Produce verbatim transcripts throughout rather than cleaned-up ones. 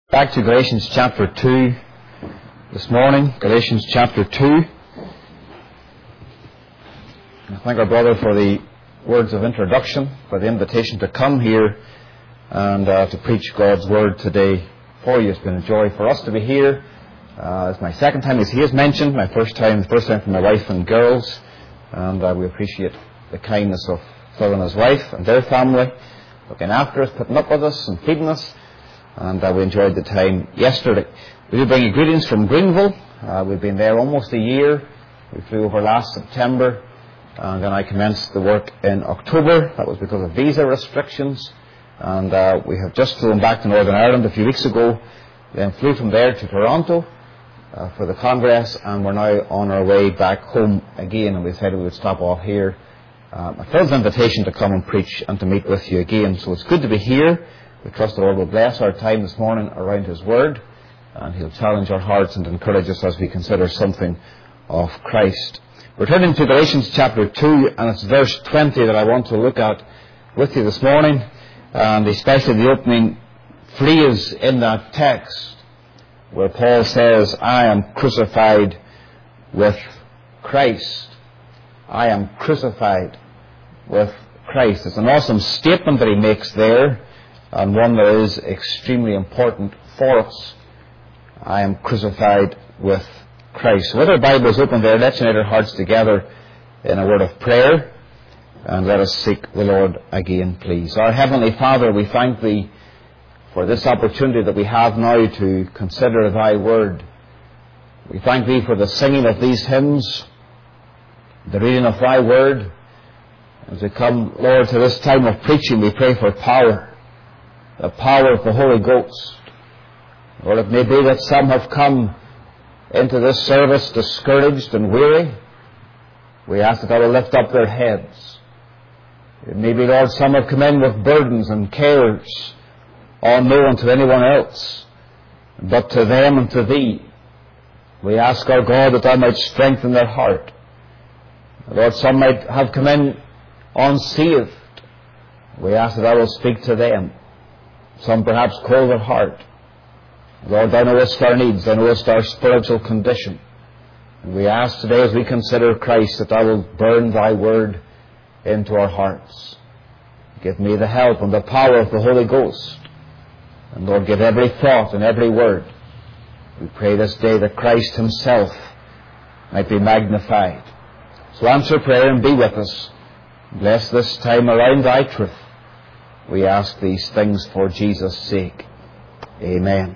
Back to Galatians chapter two this morning, Galatians chapter two. I thank our brother for the words of introduction, for the invitation to come here and uh, to preach God's word today for you. It's been a joy for us to be here. Uh, it's my second time, as he has mentioned, my first time, the first time for my wife and girls, and uh, we appreciate the kindness of Phil and his wife and their family, looking after us, putting up with us and feeding us. And uh, we enjoyed the time yesterday. We do bring you greetings from Greenville. Uh, we've been there almost a year. We flew over last September, and then I commenced the work in October. That was because of visa restrictions. And uh, we have just flown back to Northern Ireland a few weeks ago, then flew from there to Toronto uh, for the Congress, and we're now on our way back home again, and we decided we would stop off here. Um, I felt an invitation to come and preach and to meet with you again, so it's good to be here. We trust the Lord will bless our time this morning around His Word, and He'll challenge our hearts and encourage us as we consider something of Christ. We're turning to Galatians chapter two, and it's verse twenty that I want to look at with you this morning, and especially the opening phrase in that text where Paul says, I am crucified with Christ. I am crucified with Christ. It's an awesome statement that he makes there, and one that is extremely important for us. I am crucified with Christ. With our Bibles open there, let's unite our hearts together in a word of prayer, and let us seek the Lord again, please. Our Heavenly Father, we thank Thee for this opportunity that we have now to consider Thy Word. We thank Thee for the singing of these hymns, the reading of Thy Word. As we come, Lord, to this time of preaching, we pray for power. The power of the Holy Ghost. Lord, it may be that some have come into this service discouraged and weary. We ask that Thou will lift up their heads. It may be, Lord, some have come in with burdens and cares, unknown to anyone else, but to them and to Thee. We ask, our God, that Thou might strengthen their heart. Lord, some might have come in unsaved. We ask that Thou will speak to them. Some perhaps cold at heart. Lord, Thou knowest our needs. Thou knowest our spiritual condition. And we ask today, as we consider Christ, that Thou wilt burn Thy Word into our hearts. Give me the help and the power of the Holy Ghost. And Lord, give every thought and every word. We pray this day that Christ Himself might be magnified. So answer prayer and be with us. Bless this time around Thy truth. We ask these things for Jesus' sake. Amen.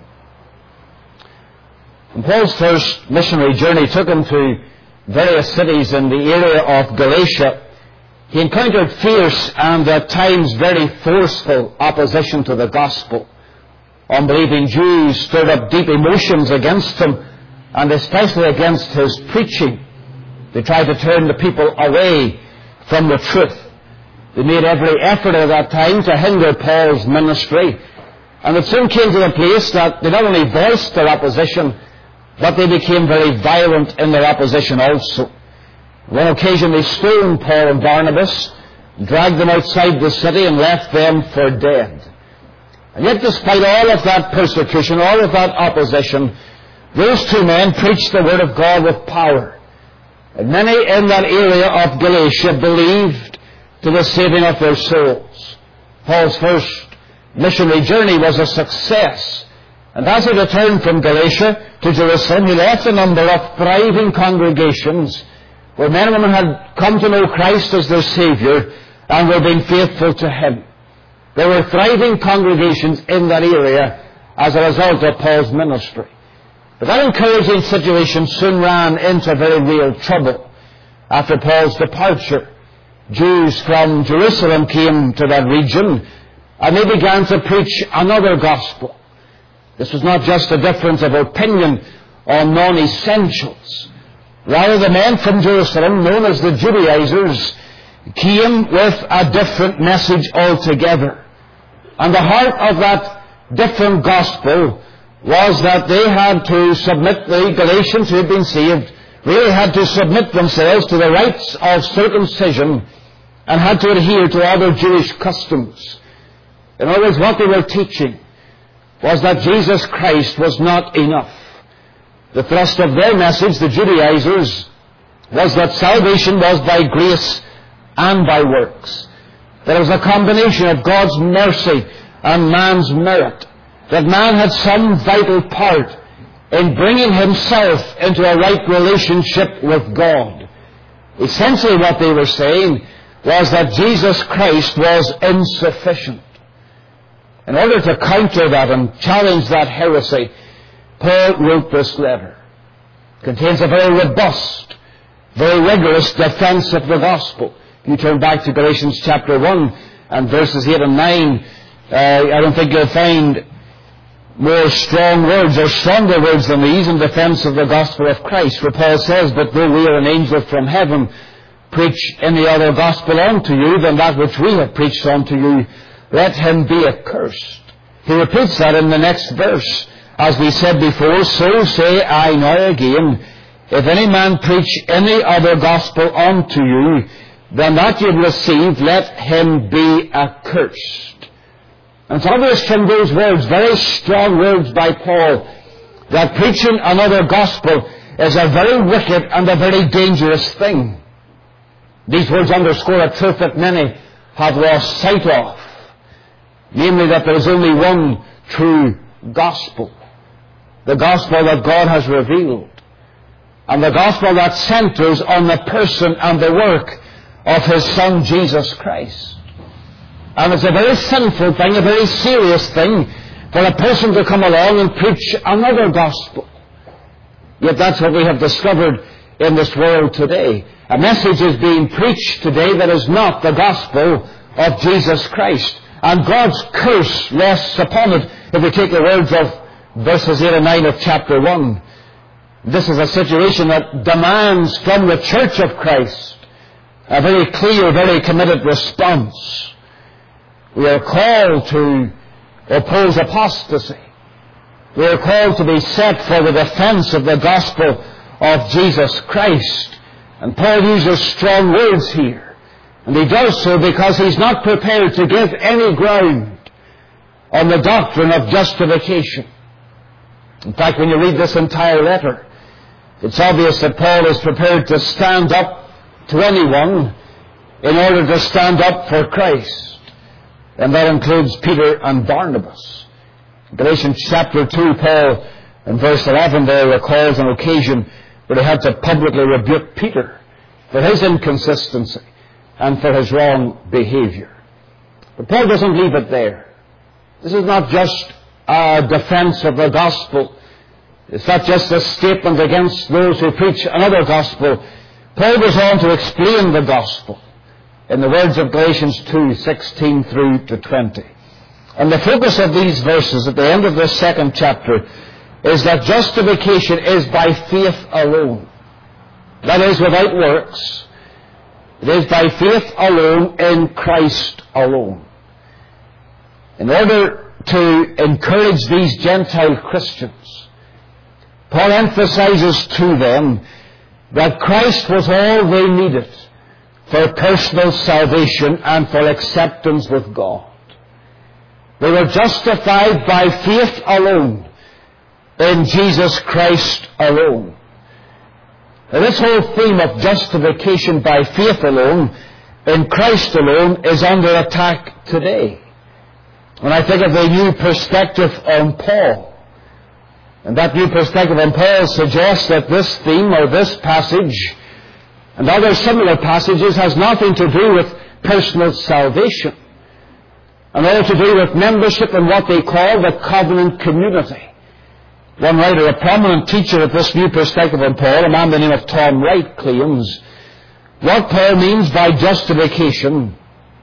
And Paul's first missionary journey took him to various cities in the area of Galatia. He encountered fierce and at times very forceful opposition to the gospel. Unbelieving Jews stirred up deep emotions against him, and especially against his preaching. They tried to turn the people away from the truth. They made every effort at that time to hinder Paul's ministry. And it soon came to the place that they not only voiced their opposition, but they became very violent in their opposition also. On one occasion they stoned Paul and Barnabas, dragged them outside the city and left them for dead. And yet despite all of that persecution, all of that opposition, those two men preached the Word of God with power. And many in that area of Galatia believed to the saving of their souls. Paul's first missionary journey was a success. And as he returned from Galatia to Jerusalem, he left a number of thriving congregations where men and women had come to know Christ as their Savior and were being faithful to Him. There were thriving congregations in that area as a result of Paul's ministry. But that encouraging situation soon ran into very real trouble. After Paul's departure, Jews from Jerusalem came to that region, and they began to preach another gospel. This was not just a difference of opinion on non-essentials. Rather, the men from Jerusalem, known as the Judaizers, came with a different message altogether. And the heart of that different gospel was that they had to submit, the Galatians who had been saved, really had to submit themselves to the rites of circumcision and had to adhere to other Jewish customs. In other words, what they were teaching was that Jesus Christ was not enough. The thrust of their message, the Judaizers, was that salvation was by grace and by works. That it was a combination of God's mercy and man's merit. That man had some vital part in bringing himself into a right relationship with God. Essentially what they were saying was that Jesus Christ was insufficient. In order to counter that and challenge that heresy, Paul wrote this letter. It contains a very robust, very rigorous defense of the gospel. If you turn back to Galatians chapter one and verses eight and nine, uh, I don't think you'll find more strong words or stronger words than these in defense of the gospel of Christ. For Paul says, "But though we are an angel from heaven, preach any other gospel unto you than that which we have preached unto you, let him be accursed." He repeats that in the next verse. "As we said before, so say I now again, if any man preach any other gospel unto you than that you have received, let him be accursed." And it's obvious from those words, very strong words by Paul, that preaching another gospel is a very wicked and a very dangerous thing. These words underscore a truth that many have lost sight of, namely that there is only one true gospel, the gospel that God has revealed, and the gospel that centers on the person and the work of His Son Jesus Christ. And it's a very sinful thing, a very serious thing, for a person to come along and preach another gospel. Yet that's what we have discovered in this world today. A message is being preached today that is not the gospel of Jesus Christ. And God's curse rests upon it, if we take the words of verses eight and nine of chapter one. This is a situation that demands from the Church of Christ a very clear, very committed response. We are called to oppose apostasy. We are called to be set for the defense of the gospel of Jesus Christ. And Paul uses strong words here. And he does so because he's not prepared to give any ground on the doctrine of justification. In fact, when you read this entire letter, it's obvious that Paul is prepared to stand up to anyone in order to stand up for Christ. And that includes Peter and Barnabas. In Galatians chapter two, Paul, in verse eleven there, recalls an occasion where he had to publicly rebuke Peter for his inconsistency and for his wrong behavior. But Paul doesn't leave it there. This is not just a defense of the gospel. It's not just a statement against those who preach another gospel. Paul goes on to explain the gospel in the words of Galatians two, sixteen through to twenty. And the focus of these verses at the end of this second chapter is that justification is by faith alone. That is, without works. It is by faith alone, in Christ alone. In order to encourage these Gentile Christians, Paul emphasizes to them that Christ was all they needed for personal salvation and for acceptance with God. They were justified by faith alone, in Jesus Christ alone. Now, this whole theme of justification by faith alone, in Christ alone, is under attack today. When I think of the new perspective on Paul, and that new perspective on Paul suggests that this theme or this passage and other similar passages has nothing to do with personal salvation, and all to do with membership in what they call the covenant community. One writer, a prominent teacher of this new perspective on Paul, a man by the name of Tom Wright, claims what Paul means by justification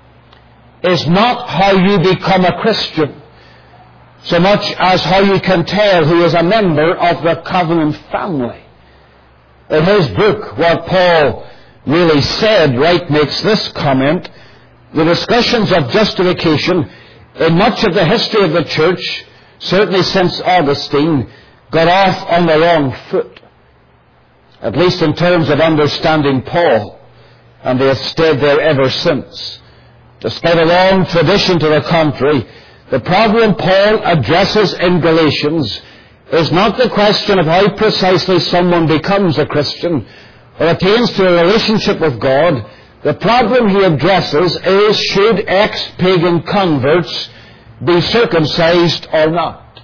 is not how you become a Christian, so much as how you can tell who is a member of the covenant family. In his book, What Paul Really Said, Wright makes this comment: the discussions of justification in much of the history of the church, certainly since Augustine, got off on the wrong foot, at least in terms of understanding Paul, and they have stayed there ever since. Despite a long tradition to the contrary, The problem Paul addresses in Galatians is not the question of how precisely someone becomes a Christian or attains to a relationship with God. The problem he addresses is, should ex-pagan converts be circumcised or not?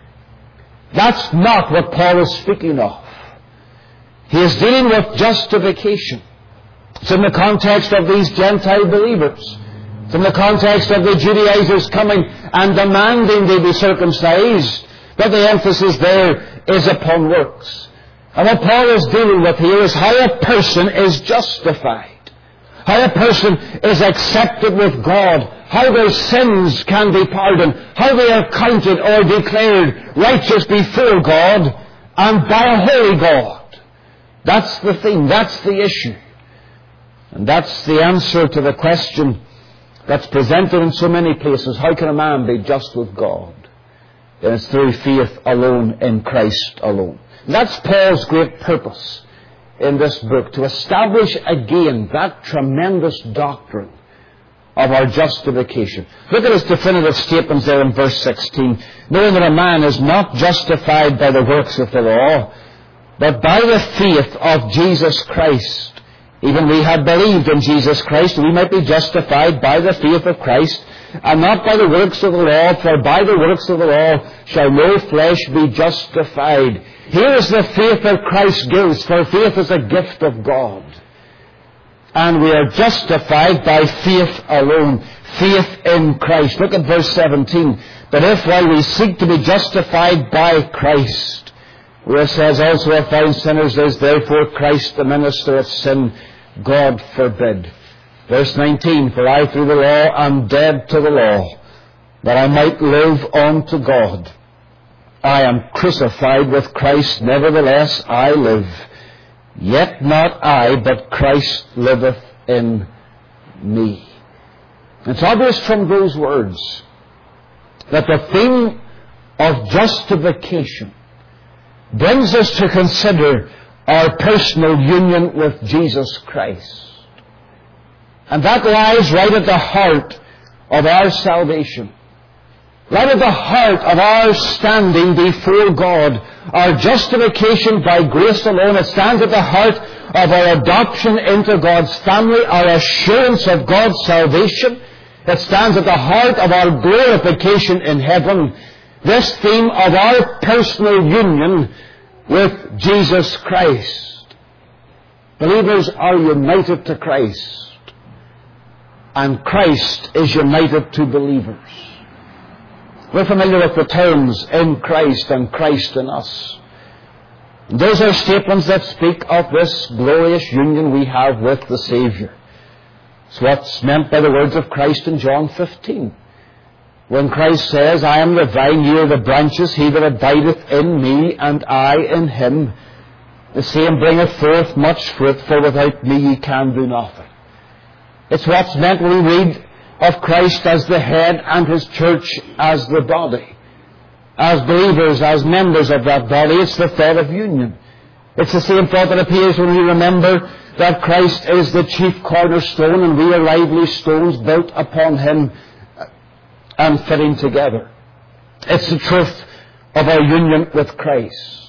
That's not what Paul is speaking of. He is dealing with justification. It's in the context of these Gentile believers. It's in the context of the Judaizers coming and demanding they be circumcised. But the emphasis there is upon works. And what Paul is dealing with here is how a person is justified. How a person is accepted with God. How their sins can be pardoned. How they are counted or declared righteous before God and by a holy God. That's the thing. That's the issue. And that's the answer to the question that's presented in so many places. How can a man be just with God? And it's through faith alone in Christ alone. And that's Paul's great purpose in this book, to establish again that tremendous doctrine of our justification. Look at his definitive statements there in verse sixteen. Knowing that a man is not justified by the works of the law, but by the faith of Jesus Christ. Even we have believed in Jesus Christ, we might be justified by the faith of Christ, and not by the works of the law, for by the works of the law shall no flesh be justified. Here is the faith that Christ gives, for faith is a gift of God. And we are justified by faith alone, faith in Christ. Look at verse seventeen. But if while we seek to be justified by Christ, where it says also if thou sinners is therefore Christ the minister of sin, God forbid. Verse nineteen, for I through the law am dead to the law, that I might live unto God. I am crucified with Christ, nevertheless I live. Yet not I, but Christ liveth in me. It's obvious from those words that the theme of justification brings us to consider our personal union with Jesus Christ. And that lies right at the heart of our salvation. Right at the heart of our standing before God. Our justification by grace alone. It stands at the heart of our adoption into God's family. Our assurance of God's salvation. It stands at the heart of our glorification in heaven. This theme of our personal union with Jesus Christ. Believers are united to Christ. And Christ is united to believers. We're familiar with the terms in Christ and Christ in us. Those are statements that speak of this glorious union we have with the Savior. It's what's meant by the words of Christ in John fifteen. When Christ says, I am the vine, ye are the branches, he that abideth in me, and I in him, the same bringeth forth much fruit, for without me ye can do nothing. It's what's meant when we read of Christ as the head and his church as the body. As believers, as members of that body, it's the thought of union. It's the same thought that appears when we remember that Christ is the chief cornerstone and we are lively stones built upon him and fitting together. It's the truth of our union with Christ.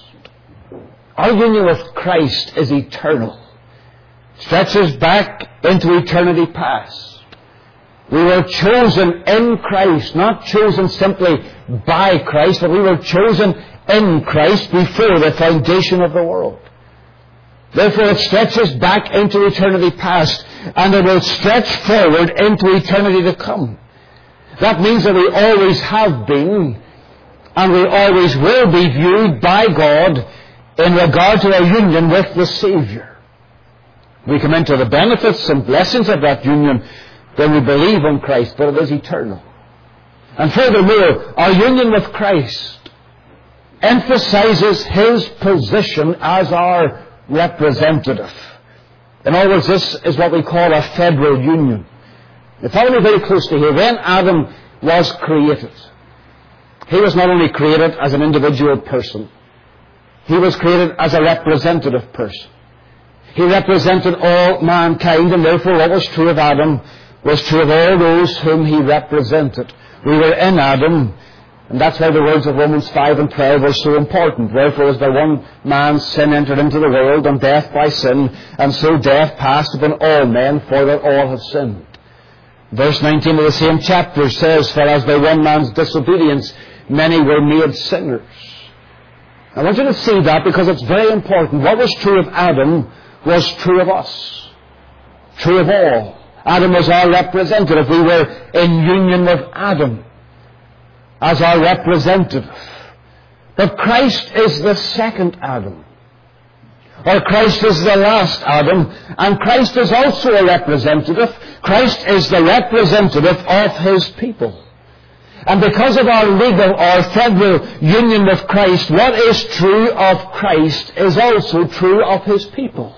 Our union with Christ is eternal. Stretches back into eternity past. We were chosen in Christ, not chosen simply by Christ, but we were chosen in Christ before the foundation of the world. Therefore it stretches back into eternity past, and it will stretch forward into eternity to come. That means that we always have been, and we always will be viewed by God in regard to our union with the Savior. We come into the benefits and blessings of that union when we believe in Christ, but it is eternal. And furthermore, our union with Christ emphasizes his position as our representative. In other words, this is what we call a federal union. Now, follow me very closely here. When Adam was created, he was not only created as an individual person, he was created as a representative person. He represented all mankind, and therefore what was true of Adam was true of all those whom he represented. We were in Adam, and that's why the words of Romans five and twelve are so important. Wherefore as by one man's sin entered into the world, and death by sin, and so death passed upon all men, for that all have sinned. Verse nineteen of the same chapter says, for as by one man's disobedience many were made sinners. I want you to see that because it's very important. What was true of Adam was true of us. True of all. Adam was our representative. We were in union with Adam as our representative. But Christ is the second Adam. Or Christ is the last Adam. And Christ is also a representative. Christ is the representative of His people. And because of our legal or federal union with Christ, what is true of Christ is also true of His people.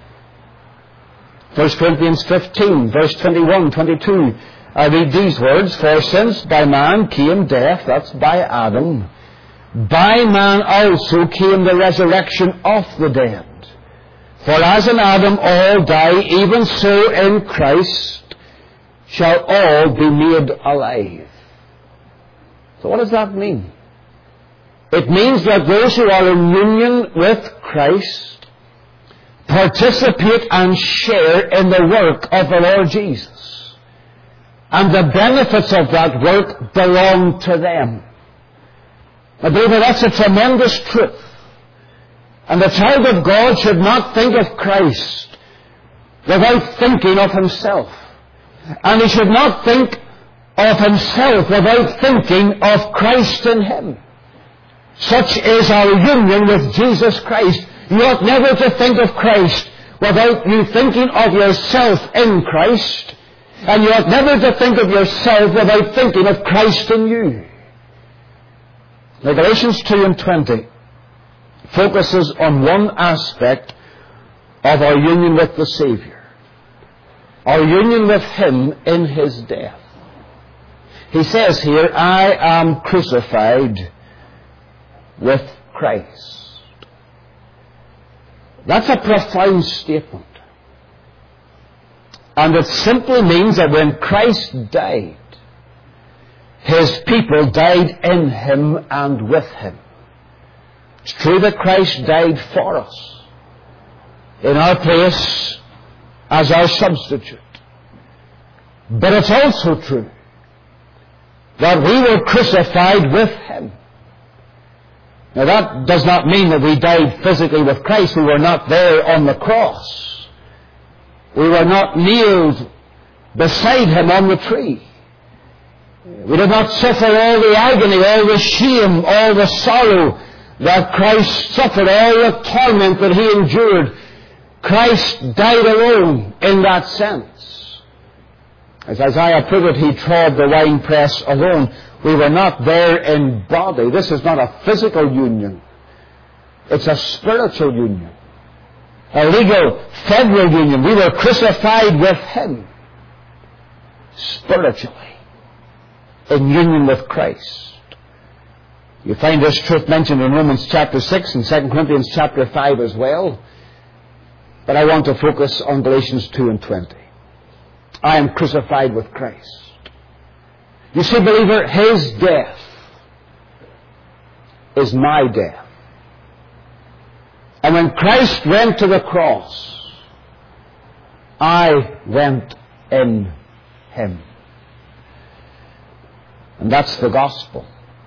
First Corinthians fifteen, verse twenty-one, twenty-two, I read these words, for since by man came death, that's by Adam, by man also came the resurrection of the dead. For as in Adam all die, even so in Christ shall all be made alive. So what does that mean? It means that those who are in union with Christ participate and share in the work of the Lord Jesus. And the benefits of that work belong to them. I believe that's a tremendous truth. And the child of God should not think of Christ without thinking of himself. And he should not think of himself without thinking of Christ in him. Such is our union with Jesus Christ. You ought never to think of Christ without you thinking of yourself in Christ. And you ought never to think of yourself without thinking of Christ in you. Now, Galatians two and twenty focuses on one aspect of our union with the Savior. Our union with Him in His death. He says here, I am crucified with Christ. That's a profound statement. And it simply means that when Christ died, His people died in Him and with Him. It's true that Christ died for us, in our place, as our substitute. But it's also true that we were crucified with Him. Now that does not mean that we died physically with Christ. We were not there on the cross. We were not nailed beside Him on the tree. We did not suffer all the agony, all the shame, all the sorrow that Christ suffered, all the torment that He endured. Christ died alone in that sense. As Isaiah put it, He trod the winepress alone. We were not there in body. This is not a physical union. It's a spiritual union. A legal, federal union. We were crucified with Him spiritually in union with Christ. You find this truth mentioned in Romans chapter six and Second Corinthians chapter five as well. But I want to focus on Galatians two and twenty. I am crucified with Christ. You see, believer, His death is my death. And when Christ went to the cross, I went in Him. And that's the gospel.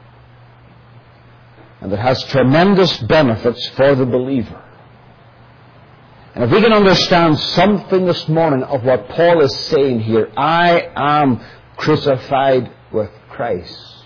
And it has tremendous benefits for the believer. And if we can understand something this morning of what Paul is saying here, I am crucified with Christ,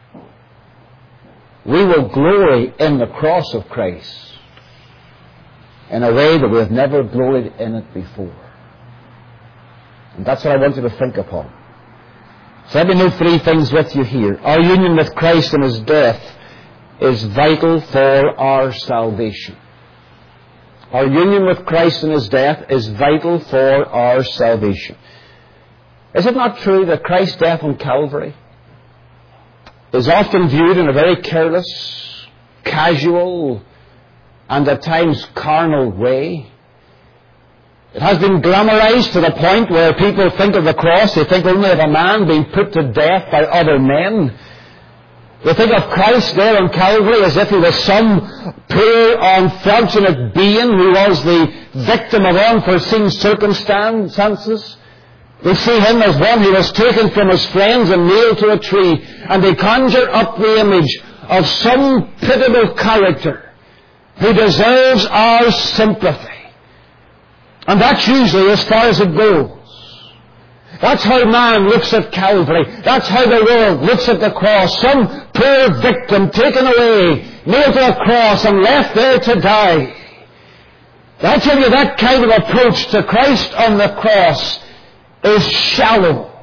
we will glory in the cross of Christ in a way that we have never gloried in it before. And that's what I want you to think upon. So let me note three things with you here. Our union with Christ in His death is vital for our salvation. Our union with Christ in His death is vital for our salvation. Is it not true that Christ's death on Calvary is often viewed in a very careless, casual, and at times carnal way? It has been glamorized to the point where people think of the cross, they think only of a man being put to death by other men. They think of Christ there on Calvary as if he was some poor, unfortunate being who was the victim of unforeseen circumstances. They see him as one who was taken from his friends and nailed to a tree, and they conjure up the image of some pitiable character who deserves our sympathy. And that's usually as far as it goes. That's how man looks at Calvary. That's how the world looks at the cross. Some poor victim taken away, nailed to a cross and left there to die. I tell you, that kind of approach to Christ on the cross is shallow,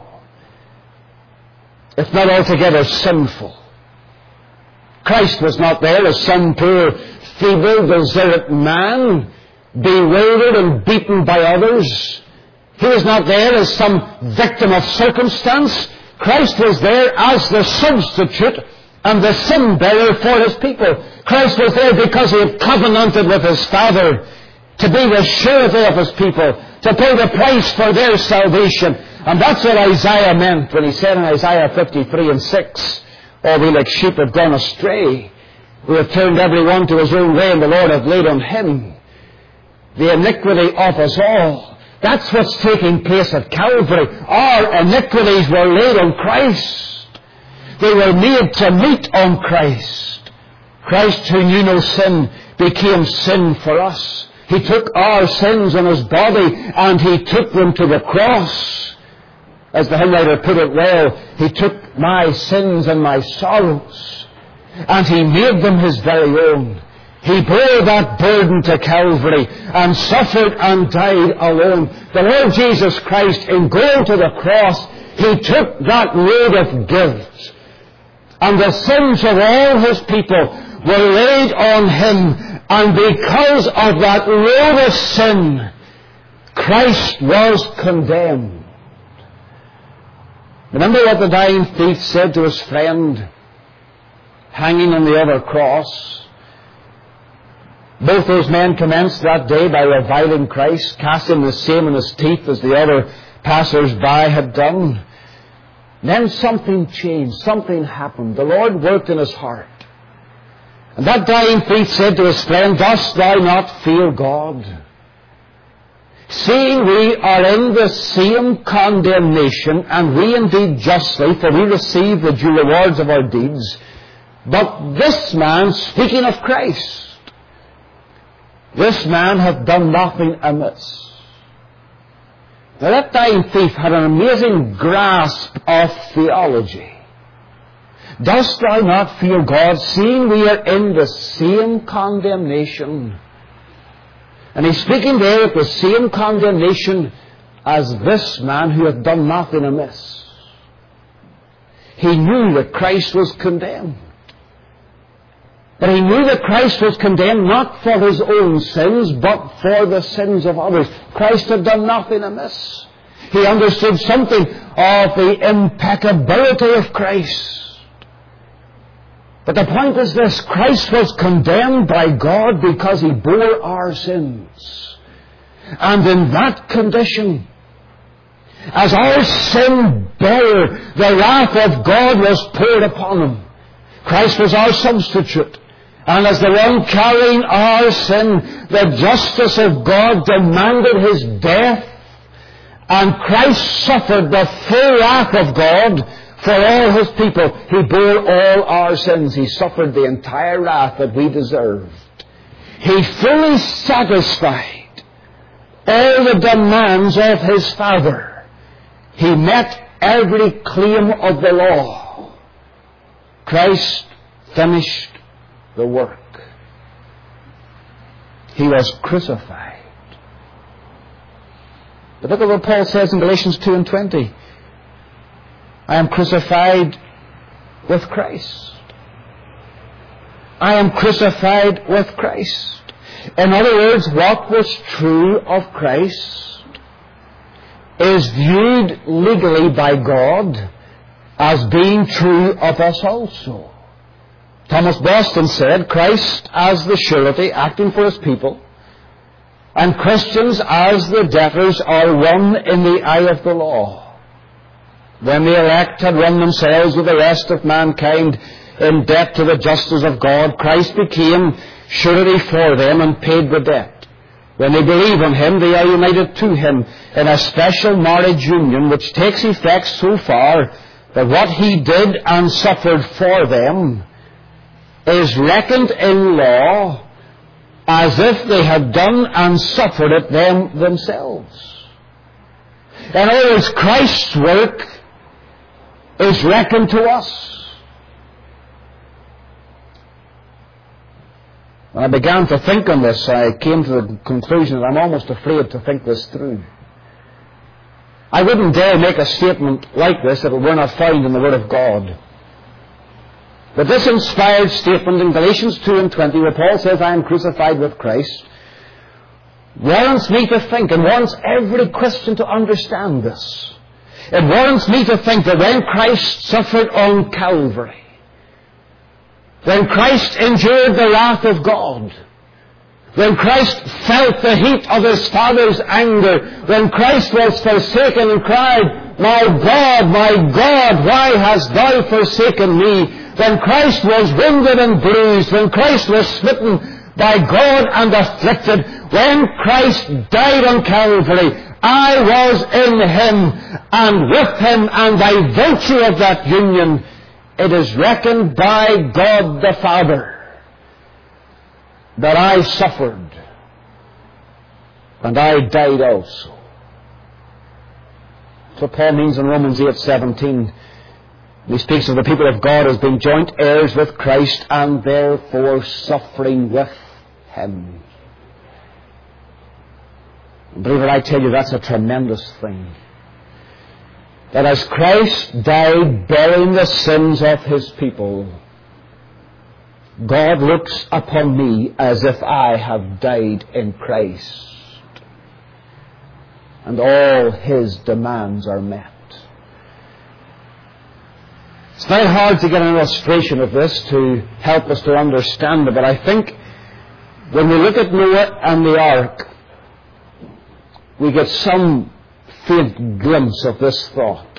if not altogether sinful. Christ was not there as some poor, feeble, deserted man, bewildered and beaten by others. He was not there as some victim of circumstance. Christ was there as the substitute and the sin bearer for his people. Christ was there because he had covenanted with his Father to be the surety of his people, to pay the price for their salvation. And that's what Isaiah meant when he said in Isaiah fifty-three and six, "All we like sheep have gone astray. We have turned every one to his own way, and the Lord hath laid on him the iniquity of us all." That's what's taking place at Calvary. Our iniquities were laid on Christ. They were made to meet on Christ. Christ, who knew no sin, became sin for us. He took our sins on his body and he took them to the cross. As the hymn writer put it well, he took my sins and my sorrows and he made them his very own. He bore that burden to Calvary and suffered and died alone. The Lord Jesus Christ, in going to the cross, he took that load of guilt. And the sins of all his people were laid on him. And because of that load of sin, Christ was condemned. Remember what the dying thief said to his friend, hanging on the other cross? Both those men commenced that day by reviling Christ, casting the same in his teeth as the other passers-by had done. Then something changed, something happened. The Lord worked in his heart. And that dying thief said to his friend, "Dost thou not fear God? Seeing we are in the same condemnation, and we indeed justly, for we receive the due rewards of our deeds. But this man," speaking of Christ, "this man hath done nothing amiss." Now that dying thief had an amazing grasp of theology. "Dost thou not fear God, seeing we are in the same condemnation?" And he's speaking there of the same condemnation as this man who hath done nothing amiss. He knew that Christ was condemned. But he knew that Christ was condemned not for his own sins, but for the sins of others. Christ had done nothing amiss. He understood something of the impeccability of Christ. But the point is this: Christ was condemned by God because he bore our sins. And in that condition, as our sin bearer, the wrath of God was poured upon him. Christ was our substitute. And as the one carrying our sin, the justice of God demanded his death. And Christ suffered the full wrath of God for all his people. He bore all our sins. He suffered the entire wrath that we deserved. He fully satisfied all the demands of his Father. He met every claim of the law. Christ finished the work. He was crucified. But look at what Paul says in Galatians two and twenty. "I am crucified with Christ. I am crucified with Christ." In other words, what was true of Christ is viewed legally by God as being true of us also. Thomas Boston said, "Christ as the surety acting for his people And Christians, as the debtors, are one in the eye of the law. When the elect had run themselves with the rest of mankind in debt to the justice of God, Christ became surety for them and paid the debt. When they believe on Him, they are united to Him in a special marriage union which takes effect so far that what He did and suffered for them is reckoned in law as if they had done and suffered it them themselves. In other words, Christ's work is reckoned to us. When I began to think on this, I came to the conclusion that I'm almost afraid to think this through. I wouldn't dare make a statement like this if it were not found in the Word of God. But this inspired statement in Galatians two and twenty, where Paul says, I am crucified with Christ, warrants me to think, and warrants every Christian to understand this. It warrants me to think that when Christ suffered on Calvary, when Christ endured the wrath of God, when Christ felt the heat of His Father's anger, when Christ was forsaken and cried, My God, my God, why hast Thou forsaken me? When Christ was wounded and bruised, when Christ was smitten by God and afflicted, when Christ died on Calvary, I was in Him and with Him, and by virtue of that union, it is reckoned by God the Father that I suffered and I died also. That's what Paul means in Romans eight seventeen. He speaks of the people of God as being joint heirs with Christ and therefore suffering with Him. And believer, I tell you, that's a tremendous thing. That as Christ died bearing the sins of His people, God looks upon me as if I have died in Christ. And all His demands are met. It's very hard to get an illustration of this to help us to understand it, but I think when we look at Noah and the ark, we get some faint glimpse of this thought.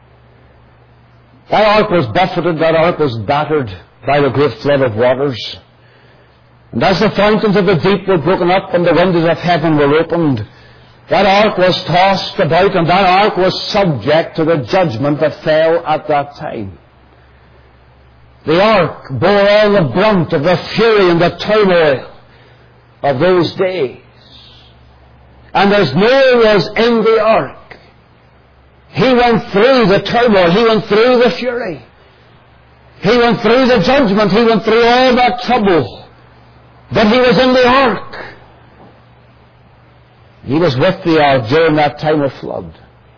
That ark was buffeted, that ark was battered by the great flood of waters. And as the fountains of the deep were broken up and the windows of heaven were opened, that ark was tossed about, and that ark was subject to the judgment that fell at that time. The ark bore all the brunt of the fury and the turmoil of those days. And as Noah was in the ark, he went through the turmoil, he went through the fury, he went through the judgment, he went through all that trouble, but he was in the ark. He was with the ark during that time of flood.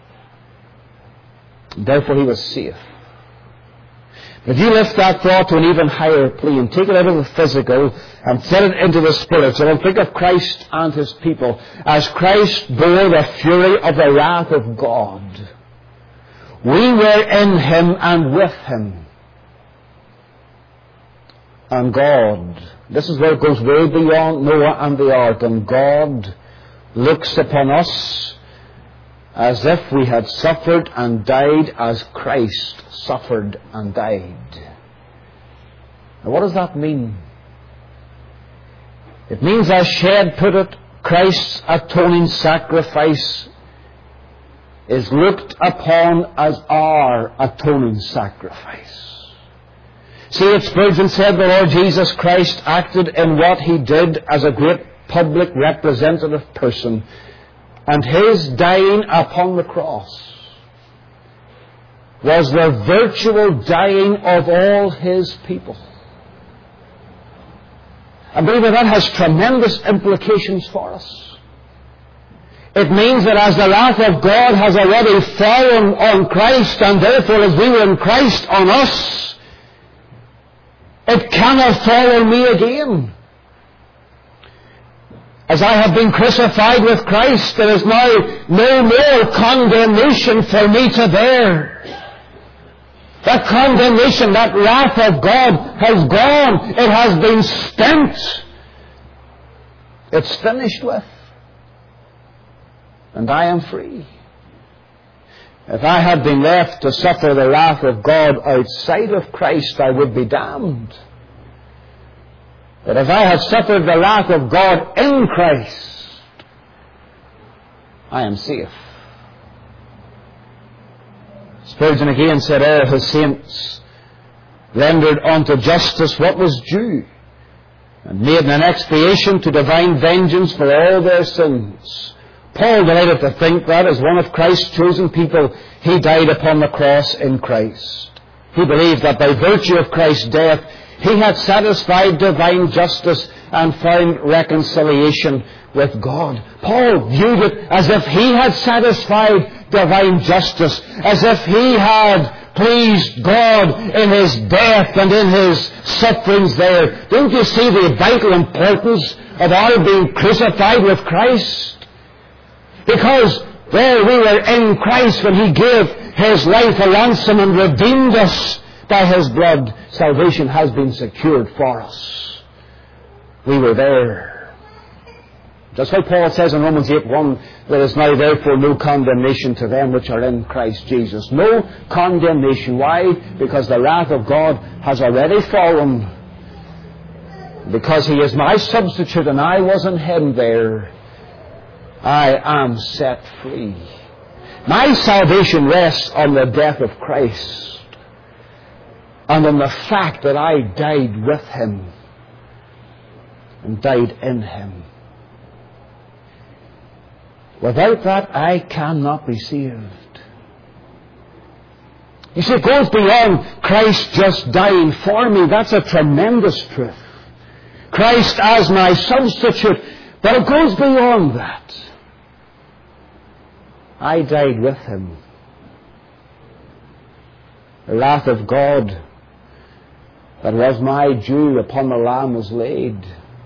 Therefore he was safe. But if you lift that thought to an even higher plane, take it out of the physical and set it into the spiritual, and think of Christ and His people as Christ bore the fury of the wrath of God. We were in Him and with Him. And God, this is where it goes way beyond Noah and the ark, and God looks upon us as if we had suffered and died as Christ suffered and died. Now what does that mean? It means, as Shedd put it, Christ's atoning sacrifice is looked upon as our atoning sacrifice. C H Spurgeon said the Lord Jesus Christ acted in what He did as a great public representative person, and His dying upon the cross was the virtual dying of all His people. I believe that has tremendous implications for us. It means that as the wrath of God has already fallen on Christ, and therefore as we were in Christ on us, it cannot fall on me again. As I have been crucified with Christ, there is now no more condemnation for me to bear. That condemnation, that wrath of God has gone. It has been spent. It's finished with. and I am free. If I had been left to suffer the wrath of God outside of Christ, I would be damned. But if I had suffered the wrath of God in Christ, I am safe. Spurgeon again said, "Ere his saints rendered unto justice what was due, and made an expiation to divine vengeance for all their sins." Paul delighted to think that as one of Christ's chosen people, he died upon the cross in Christ. He believed that by virtue of Christ's death, he had satisfied divine justice and found reconciliation with God. Paul viewed it as if he had satisfied divine justice, as if he had pleased God in his death and in his sufferings there. Don't you see the vital importance of our being crucified with Christ? Because there we were in Christ when he gave his life a ransom and redeemed us by his blood. Salvation has been secured for us. We were there. That's why Paul says in Romans eight one, "There is now therefore no condemnation to them which are in Christ Jesus." No condemnation. Why? Because the wrath of God has already fallen. Because he is my substitute and I wasn't him there, I am set free. My salvation rests on the death of Christ and on the fact that I died with him and died in him. Without that, I cannot be saved. You see, it goes beyond Christ just dying for me. That's a tremendous truth. Christ as my substitute. But it goes beyond that. I died with him. The wrath of God that was my due upon the Lamb was laid.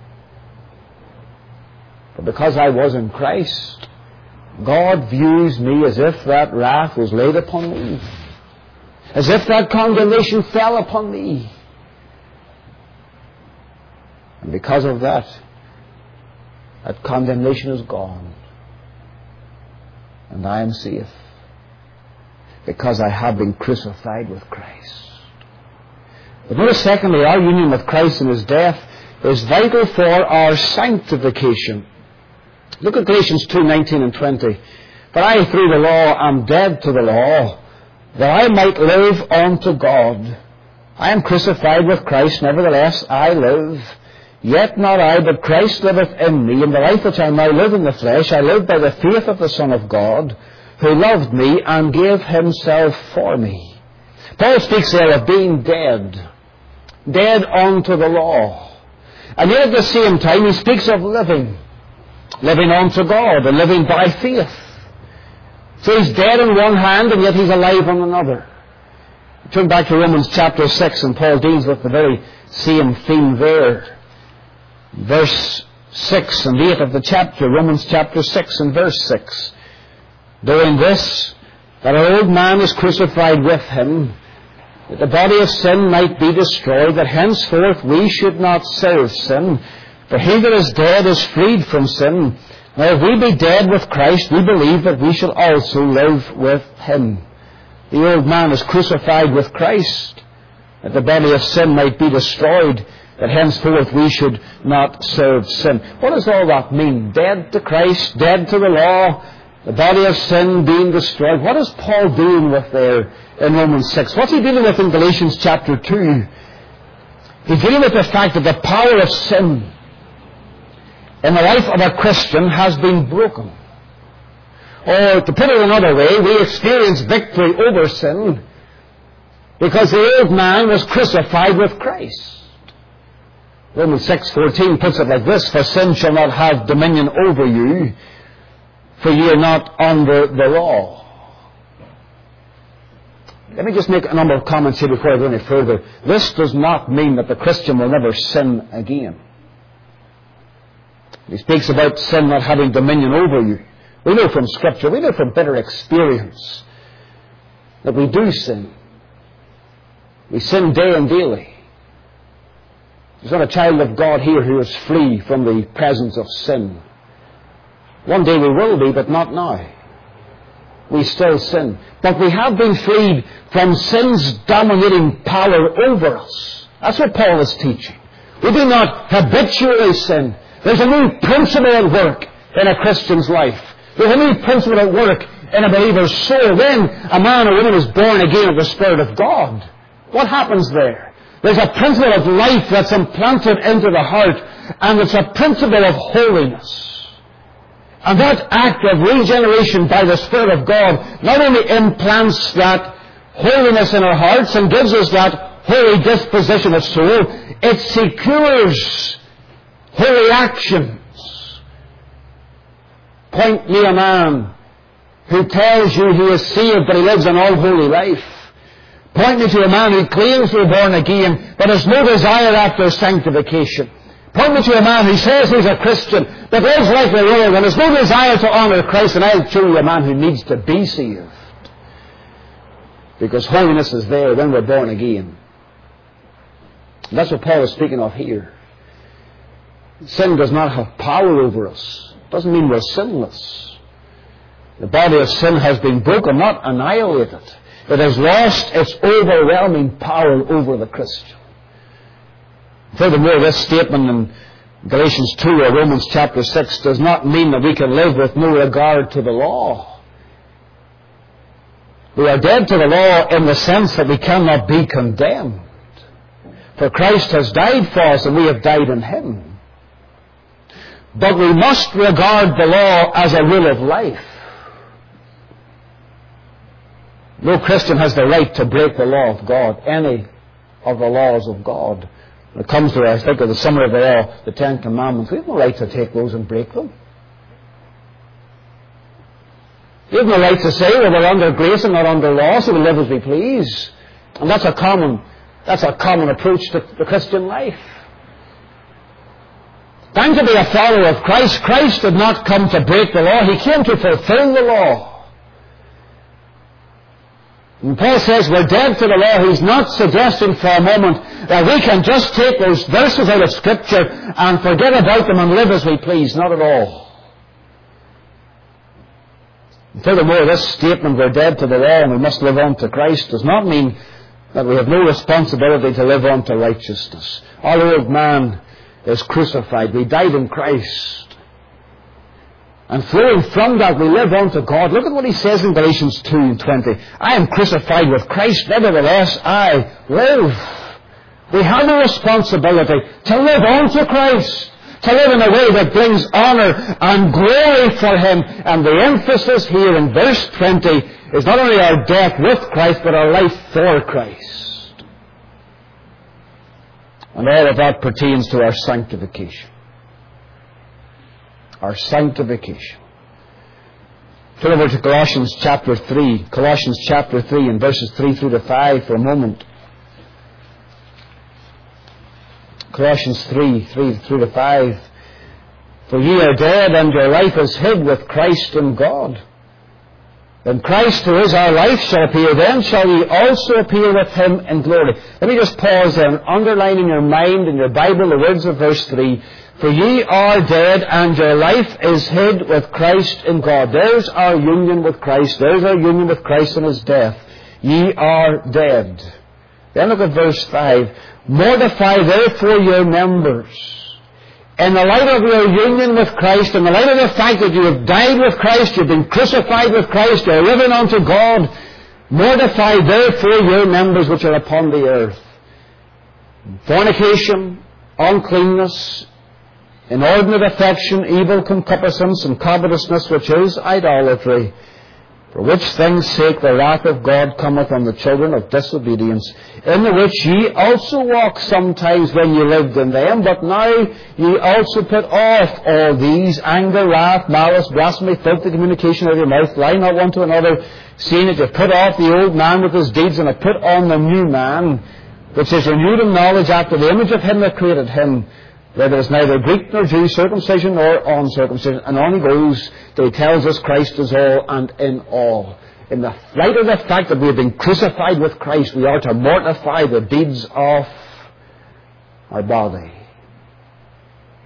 But because I was in Christ, God views me as if that wrath was laid upon me, as if that condemnation fell upon me. And because of that, that condemnation is gone. And I am safe. Because I have been crucified with Christ. But notice secondly, our union with Christ in his death is vital for our sanctification. Look at Galatians two nineteen and twenty. "For I through the law am dead to the law, that I might live unto God. I am crucified with Christ, nevertheless I live. Yet not I, but Christ liveth in me, and the life which I now live in the flesh, I live by the faith of the Son of God, who loved me and gave himself for me." Paul speaks there of being dead, dead unto the law. And yet at the same time he speaks of living, living unto God, and living by faith. So he's dead on one hand, and yet he's alive on another. Turn back to Romans chapter six, and Paul deals with the very same theme there. Verse six and eight of the chapter, Romans chapter six and verse six. "Doing this, that our old man is crucified with him, that the body of sin might be destroyed, that henceforth we should not serve sin. For he that is dead is freed from sin. Now if we be dead with Christ, we believe that we shall also live with him." The old man is crucified with Christ, that the body of sin might be destroyed, that henceforth we should not serve sin. What does all that mean? Dead to Christ, dead to the law, the body of sin being destroyed. What is Paul dealing with there in Romans six? What's he dealing with in Galatians chapter two? He's dealing with the fact that the power of sin in the life of a Christian has been broken. Or to put it another way, we experience victory over sin because the old man was crucified with Christ. Romans six fourteen puts it like this: "For sin shall not have dominion over you, for ye are not under the law." Let me just make a number of comments here before I go any further. This does not mean that the Christian will never sin again. He speaks about sin not having dominion over you. We know from Scripture, we know from bitter experience, that we do sin. We sin day and daily. There's not a child of God here who is free from the presence of sin. One day we will be, but not now. We still sin. But we have been freed from sin's dominating power over us. That's what Paul is teaching. We do not habitually sin. There's a new principle at work in a Christian's life. There's a new principle at work in a believer's soul. When a man or woman is born again of the Spirit of God, what happens there? There's a principle of life that's implanted into the heart, and it's a principle of holiness. And that act of regeneration by the Spirit of God not only implants that holiness in our hearts and gives us that holy disposition of soul, it secures holy actions. Point me a man who tells you he is saved but he lives an all-holy life. Point me to a man who claims to be born again but has no desire after sanctification. Point me to a man who says he's a Christian but lives like the world and has no desire to honour Christ, and I'll show you a man who needs to be saved. Because holiness is there when we're born again. And that's what Paul is speaking of here. Sin does not have power over us. It doesn't mean we're sinless. The body of sin has been broken, not annihilated. It has lost its overwhelming power over the Christian. Furthermore, this statement in Galatians two or Romans chapter six does not mean that we can live with no regard to the law. We are dead to the law in the sense that we cannot be condemned. For Christ has died for us and we have died in Him. But we must regard the law as a rule of life. No Christian has the right to break the law of God, any of the laws of God. When it comes to, I think of the summary of the law, the Ten Commandments, we have no right to take those and break them. We have no right to say, well, we're under grace and not under law, so we live as we please. And that's a common, that's a common approach to the Christian life. Trying to be a follower of Christ, Christ did not come to break the law. He came to fulfill the law. When Paul says we're dead to the law, he's not suggesting for a moment that we can just take those verses out of Scripture and forget about them and live as we please. Not at all. Furthermore, this statement, we're dead to the law and we must live on to Christ, does not mean that we have no responsibility to live on to righteousness. Our old man is crucified. We died in Christ. And flowing from that, we live on to God. Look at what he says in Galatians two and twenty. I am crucified with Christ, nevertheless I live. We have a responsibility to live on to Christ, to live in a way that brings honour and glory for Him. And the emphasis here in verse twenty is not only our death with Christ, but our life for Christ. And all of that pertains to our sanctification. Our sanctification. Turn over to Colossians chapter three. Colossians chapter three and verses three through to five for a moment. Colossians three, three through to five. For ye are dead, and your life is hid with Christ in God. When Christ, who is our life, shall appear, then shall ye also appear with Him in glory. Let me just pause there and underline in your mind, in your Bible, the words of verse three. For ye are dead, and your life is hid with Christ in God. There's our union with Christ. There's our union with Christ in His death. Ye are dead. Then look at verse five. Mortify therefore your members. In the light of your union with Christ, in the light of the fact that you have died with Christ, you've been crucified with Christ, you're living unto God, mortify therefore your members which are upon the earth. Fornication, uncleanness, inordinate affection, evil concupiscence, and covetousness, which is idolatry. For which things' sake the wrath of God cometh on the children of disobedience, in the which ye also walked sometimes when ye lived in them, but now ye also put off all these: anger, wrath, malice, blasphemy, filthy communication out of your mouth. Lie not one to another, seeing that you put off the old man with his deeds, and have put on the new man, which is renewed in knowledge after the image of Him that created him. Where there is neither Greek nor Jew, circumcision nor uncircumcision. And on he goes till he tells us Christ is all and in all. In the light of the fact that we have been crucified with Christ, we are to mortify the deeds of our body.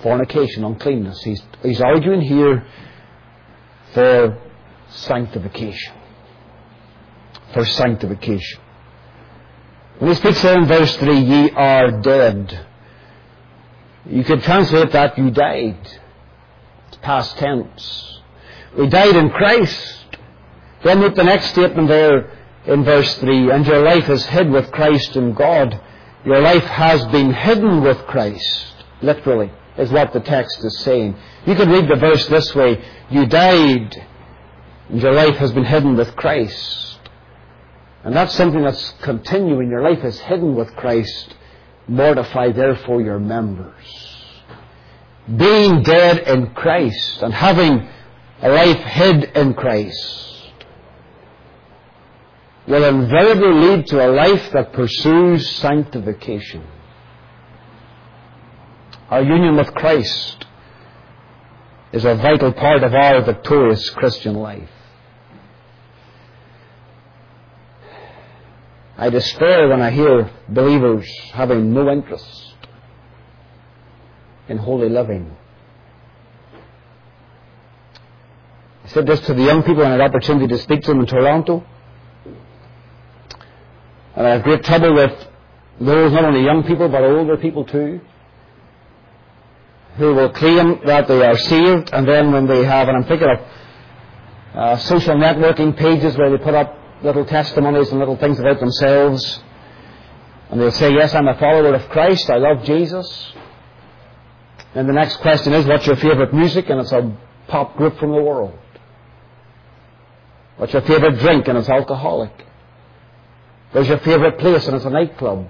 fornication, uncleanness. He's, he's arguing here for sanctification. For sanctification. When he speaks there in verse three, ye are dead. You could translate that, you died. It's past tense. We died in Christ. Then with the next statement there in verse three, and your life is hid with Christ in God. Your life has been hidden with Christ. Literally, is what the text is saying. You could read the verse this way, you died, and your life has been hidden with Christ. And that's something that's continuing. Your life is hidden with Christ. Mortify therefore your members. Being dead in Christ and having a life hid in Christ will invariably lead to a life that pursues sanctification. Our union with Christ is a vital part of our victorious Christian life. I despair when I hear believers having no interest in holy living. I said this to the young people and I had an opportunity to speak to them in Toronto. And I have great trouble with those, not only young people, but older people too, who will claim that they are saved, and then when they have, and I'm thinking of uh, social networking pages where they put up little testimonies and little things about themselves, and they'll say, yes, I'm a follower of Christ, I love Jesus. And the next question is, what's your favourite music? And it's a pop group from the world. What's your favourite drink? And it's alcoholic. Where's your favourite place? And it's a nightclub.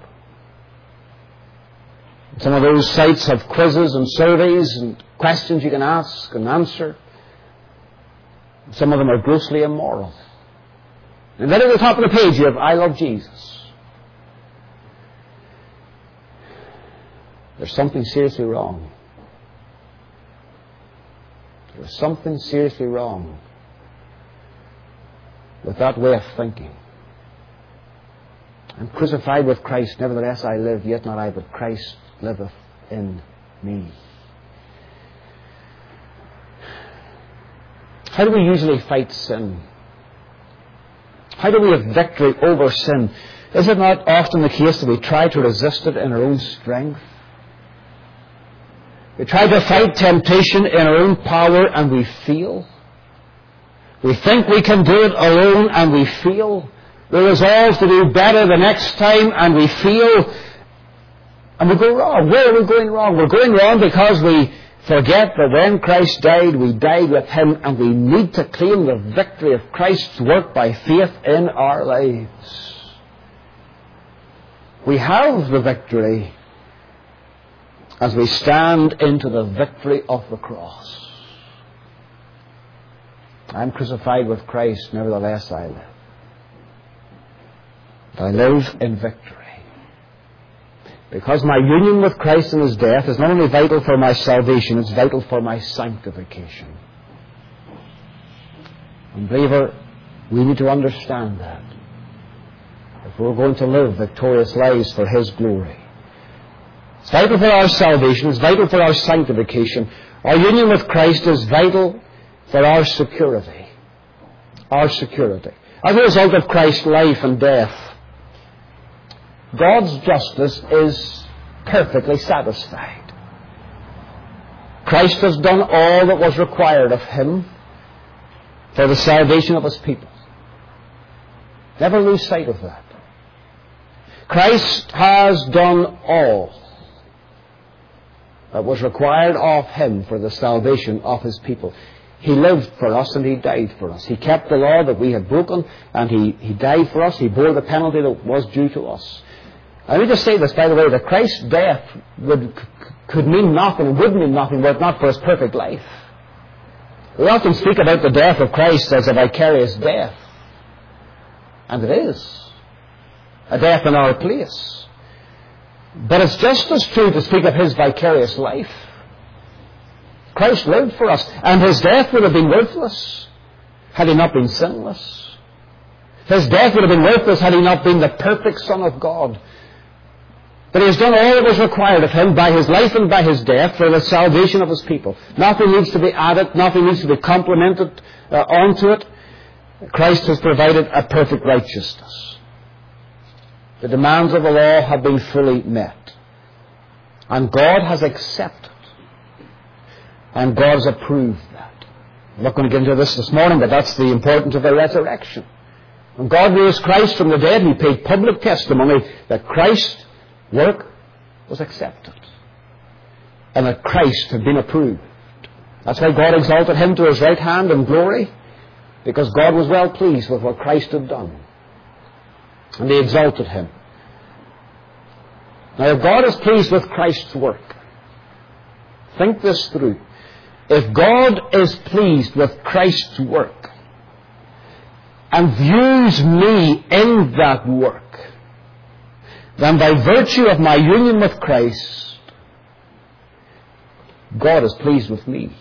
Some of those sites have quizzes and surveys and questions you can ask and answer. Some of them are grossly immoral. And then at the top of the page you have, I love Jesus. There's something seriously wrong. There's something seriously wrong with that way of thinking. I'm crucified with Christ, nevertheless I live, yet not I, but Christ liveth in me. How do we usually fight sin? How do we have victory over sin? Is it not often the case that we try to resist it in our own strength? We try to fight temptation in our own power and we fail. We think we can do it alone and we fail. We resolve to do better the next time and we fail. And we go wrong. Where are we going wrong? We're going wrong because we forget that when Christ died, we died with Him, and we need to claim the victory of Christ's work by faith in our lives. We have the victory as we stand into the victory of the cross. I'm crucified with Christ, nevertheless I live. I live in victory. Because my union with Christ in His death is not only vital for my salvation, it's vital for my sanctification. And believer, we need to understand that. If we're going to live victorious lives for His glory. It's vital for our salvation, it's vital for our sanctification. Our union with Christ is vital for our security. Our security. As a result of Christ's life and death, God's justice is perfectly satisfied. Christ has done all that was required of Him for the salvation of His people. Never lose sight of that. Christ has done all that was required of Him for the salvation of His people. He lived for us and He died for us. He kept the law that we had broken, and He, he died for us. He bore the penalty that was due to us. I need to say this, by the way, that Christ's death would, could mean nothing, would mean nothing were it not for His perfect life. We often speak about the death of Christ as a vicarious death. And it is. A death in our place. But it's just as true to speak of His vicarious life. Christ lived for us, and His death would have been worthless had He not been sinless. His death would have been worthless had He not been the perfect Son of God. That He has done all that was required of Him by His life and by His death for the salvation of His people. Nothing needs to be added, nothing needs to be complemented uh, onto it. Christ has provided a perfect righteousness. The demands of the law have been fully met. And God has accepted. And God has approved that. I'm not going to get into this this morning, but that's the importance of the resurrection. When God raised Christ from the dead, He paid public testimony that Christ's work was accepted. And that Christ had been approved. That's why God exalted Him to His right hand in glory. Because God was well pleased with what Christ had done. And He exalted Him. Now, if God is pleased with Christ's work, think this through. If God is pleased with Christ's work and views me in that work, then by virtue of my union with Christ, God is pleased with me.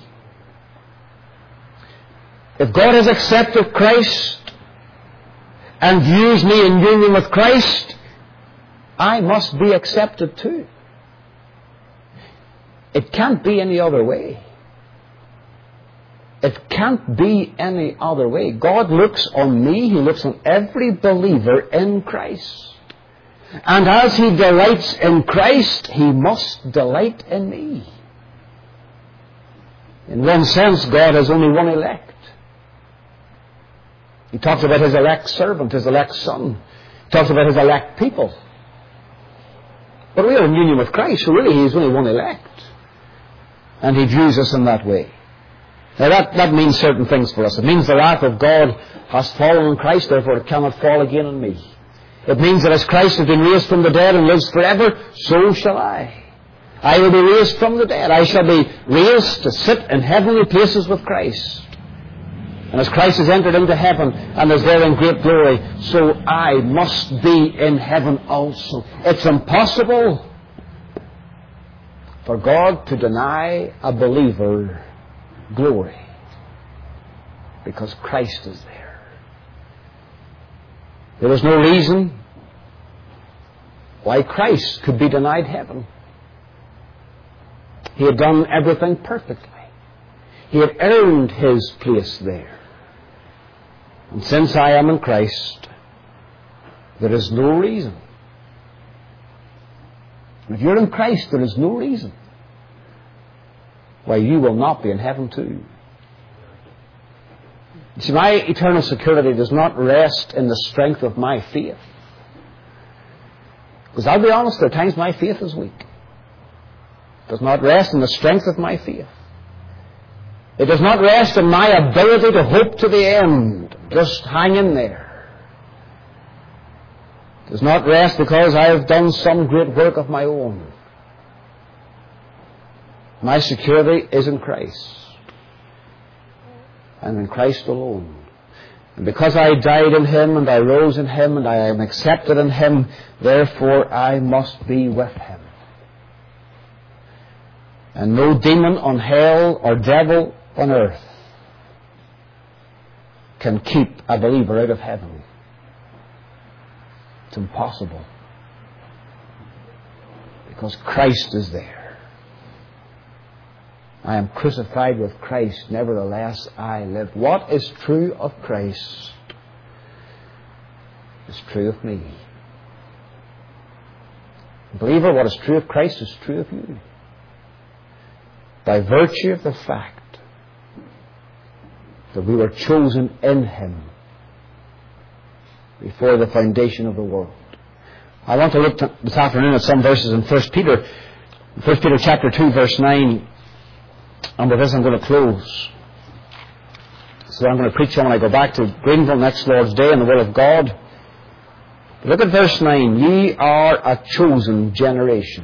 If God has accepted Christ and views me in union with Christ, I must be accepted too. It can't be any other way. It can't be any other way. God looks on me, He looks on every believer in Christ. And as He delights in Christ, He must delight in me. In one sense, God has only one elect. He talks about His elect servant, His elect son. He talks about His elect people. But we are in union with Christ, so really He is only one elect. And He views us in that way. Now that, that means certain things for us. It means the wrath of God has fallen on Christ, therefore it cannot fall again on me. It means that as Christ has been raised from the dead and lives forever, so shall I. I will be raised from the dead. I shall be raised to sit in heavenly places with Christ. And as Christ has entered into heaven and is there in great glory, so I must be in heaven also. It's impossible for God to deny a believer glory because Christ is there. There was no reason why Christ could be denied heaven. He had done everything perfectly. He had earned His place there. And since I am in Christ, there is no reason. If you're in Christ, there is no reason why you will not be in heaven too. You see, my eternal security does not rest in the strength of my faith. Because I'll be honest, there are times my faith is weak. It does not rest in the strength of my faith. It does not rest in my ability to hope to the end. Just hang in there. It does not rest because I have done some great work of my own. My security is in Christ. And in Christ alone. And because I died in Him and I rose in Him and I am accepted in Him, therefore I must be with Him. And no demon on hell or devil on earth can keep a believer out of heaven. It's impossible. Because Christ is there. I am crucified with Christ, nevertheless I live. What is true of Christ is true of me. Believer, what is true of Christ is true of you. By virtue of the fact that we were chosen in Him before the foundation of the world. I want to look to, this afternoon at some verses in First Peter. First Peter chapter two, verse nine. And with this I'm going to close. So I'm going to preach on when I go back to Greenville next Lord's Day in the will of God. But look at verse nine. Ye are a chosen generation.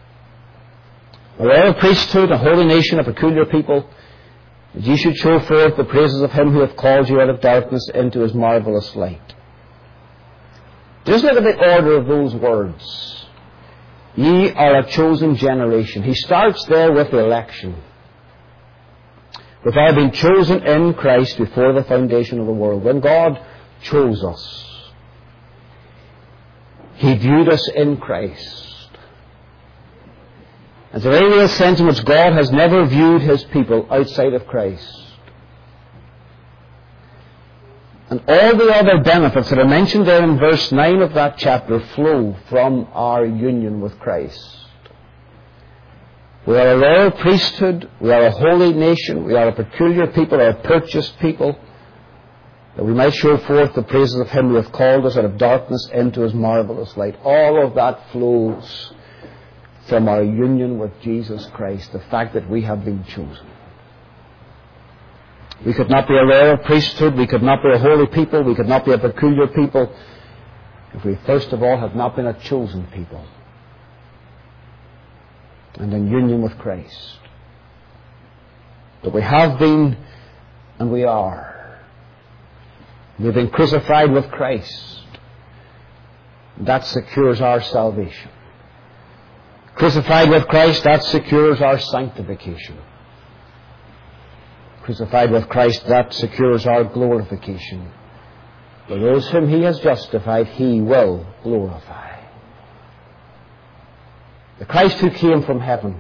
A royal priesthood, a holy nation, a peculiar people, that ye should show forth the praises of Him who hath called you out of darkness into His marvellous light. Just look at the order of those words. Ye are a chosen generation. He starts there with the election. With our being chosen in Christ before the foundation of the world. When God chose us, He viewed us in Christ. It's a very real sense in which God has never viewed His people outside of Christ. And all the other benefits that are mentioned there in verse nine of that chapter flow from our union with Christ. We are a royal priesthood, we are a holy nation, we are a peculiar people, a purchased people, that we might show forth the praises of Him who hath called us out of darkness into His marvelous light. All of that flows from our union with Jesus Christ, the fact that we have been chosen. We could not be a royal priesthood, we could not be a holy people, we could not be a peculiar people if we first of all had not been a chosen people and in union with Christ. But we have been and we are. We've been crucified with Christ. That secures our salvation. Crucified with Christ, that secures our sanctification. Crucified with Christ, that secures our glorification. For those whom He has justified, He will glorify. The Christ who came from heaven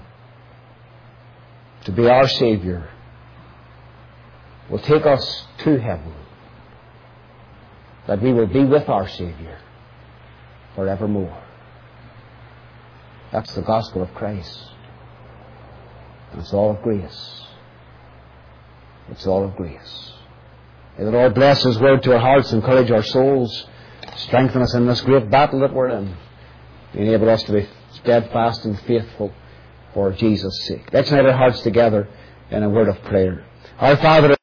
to be our Savior will take us to heaven, that we will be with our Savior forevermore. That's the gospel of Christ. And it's all of grace. It's all of grace. May the Lord bless His word to our hearts, encourage our souls, strengthen us in this great battle that we're in, enable us to be steadfast and faithful for Jesus' sake. Let's unite our hearts together in a word of prayer. Our Father,